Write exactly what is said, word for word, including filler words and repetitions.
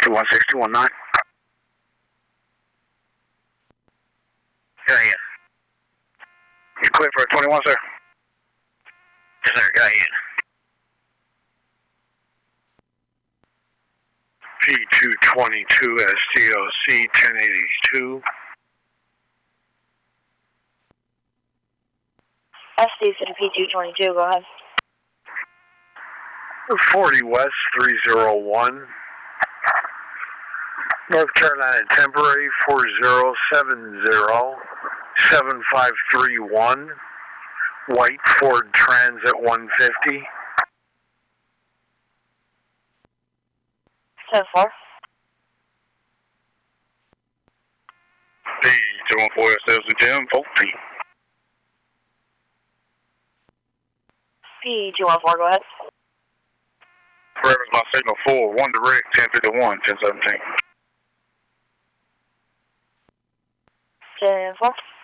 two one six two one nine. Go ahead. You clear for a twenty-one, sir? Yes, sir. Go ahead. P two twenty-two S T O C ten eighty-two. S D city P two twenty-two, go ahead. forty West three zero one. North Carolina temporary four zero seven zero seven five three one. White Ford Transit one fifty. ten four. P two one four S L C Jim fourteen. P two one four, go ahead. Reference my signal four, one direct, ten fifty-one, ten seventeen. ten four.